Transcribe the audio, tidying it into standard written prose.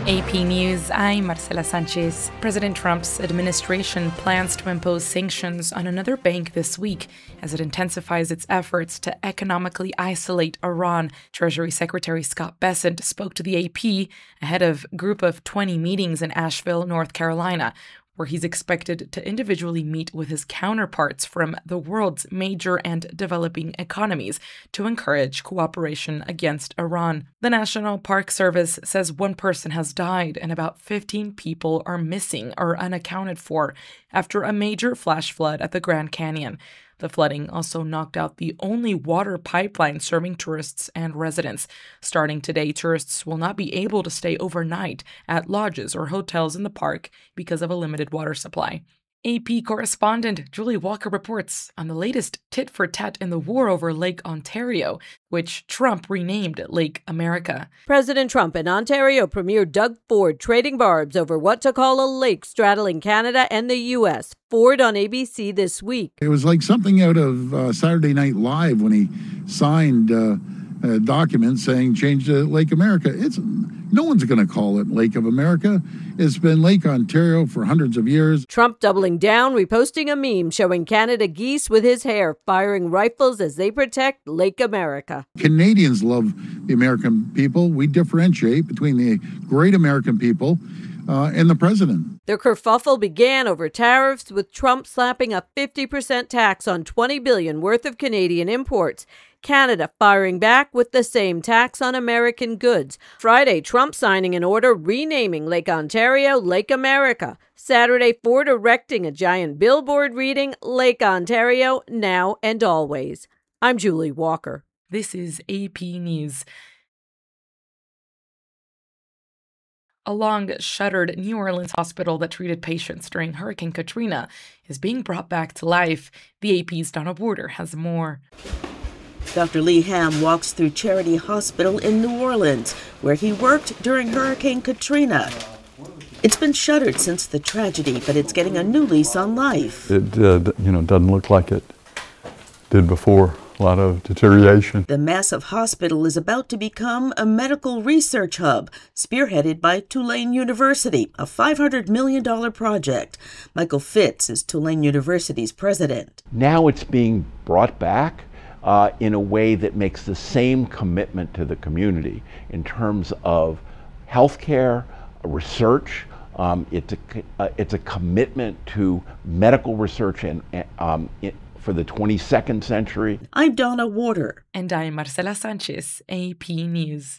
AP News, I'm Marcela Sanchez. President Trump's administration plans to impose sanctions on another bank this week as it intensifies its efforts to economically isolate Iran. Treasury Secretary Scott Bessent spoke to the AP ahead of a group of 20 meetings in Asheville, North Carolina, where he's expected to individually meet with his counterparts from the world's major and developing economies to encourage cooperation against Iran. The National Park Service says one person has died and about 15 people are missing or unaccounted for after a major flash flood at the Grand Canyon. The flooding also knocked out the only water pipeline serving tourists and residents. Starting today, tourists will not be able to stay overnight at lodges or hotels in the park because of a limited water supply. AP correspondent Julie Walker reports on the latest tit-for-tat in the war over Lake Ontario, which Trump renamed Lake America. President Trump and Ontario Premier Doug Ford trading barbs over what to call a lake straddling Canada and the U.S. Ford on ABC this week. It was like something out of Saturday Night Live when he signed a document saying change to Lake America. No one's going to call it Lake of America. It's been Lake Ontario for hundreds of years. Trump doubling down, reposting a meme showing Canada geese with his hair firing rifles as they protect Lake America. Canadians love the American people. We differentiate between the great American people and the president. The kerfuffle began over tariffs, with Trump slapping a 50% tax on $20 billion worth of Canadian imports. Canada firing back with the same tax on American goods. Friday, Trump signing an order renaming Lake Ontario Lake America. Saturday, Ford erecting a giant billboard reading Lake Ontario now and always. I'm Julie Walker. This is AP News. A long-shuttered New Orleans hospital that treated patients during Hurricane Katrina is being brought back to life. The AP's Donna Warder has more. Dr. Lee Ham walks through Charity Hospital in New Orleans, where he worked during Hurricane Katrina. It's been shuttered since the tragedy, but it's getting a new lease on life. It doesn't look like it did before. A lot of deterioration. The massive hospital is about to become a medical research hub, spearheaded by Tulane University, a $500 million project. Michael Fitz is Tulane University's president. Now it's being brought back in a way that makes the same commitment to the community in terms of healthcare, research. It's a commitment to medical research and for the 22nd century. I'm Donna Warder. And I'm Marcela Sanchez, AP News.